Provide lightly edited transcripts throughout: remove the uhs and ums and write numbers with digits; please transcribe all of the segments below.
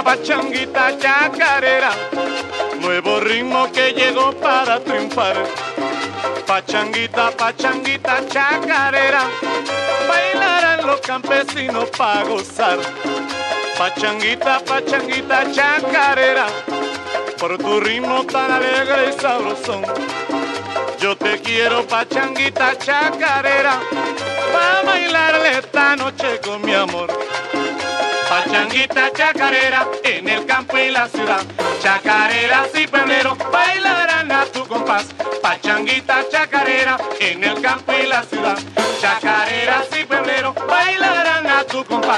pachanguita chacarera, nuevo ritmo que llegó para triunfar. Pachanguita, pachanguita chacarera, bailarán los campesinos pa' gozar. Pachanguita, pachanguita chacarera, por tu ritmo tan alegre y sabrosón. Yo te quiero, pachanguita chacarera, pa' bailarle esta noche con mi amor. Pachanguita chacarera, en el campo y la ciudad, chacareras y puebleros bailarán a tu compás. Pachanguita chacarera, en el campo y la ciudad, chacareras y puebleros bailarán a tu compás.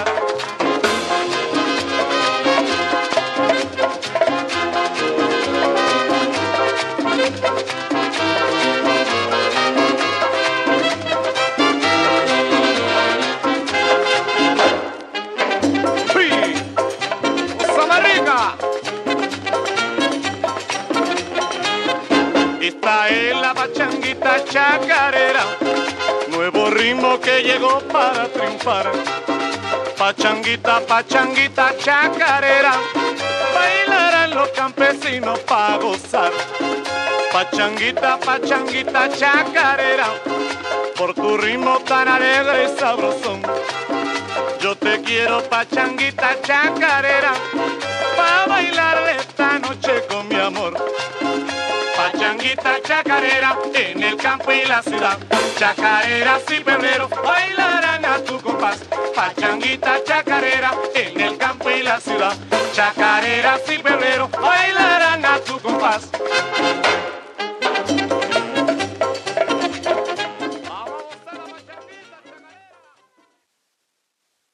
Esta es la pachanguita chacarera, nuevo ritmo que llegó para triunfar. Pachanguita, pachanguita chacarera, bailarán los campesinos pa' gozar. Pachanguita, pachanguita chacarera, por tu ritmo tan alegre y sabrosón. Yo te quiero, pachanguita chacarera, pa' bailarle esta noche con mi amor. Pachanguita chacarera, en el campo y la ciudad, chacareras y puebleros bailarán a tu compás. Pachanguita chacarera, en el campo y la ciudad, chacareras y puebleros bailarán a tu compás.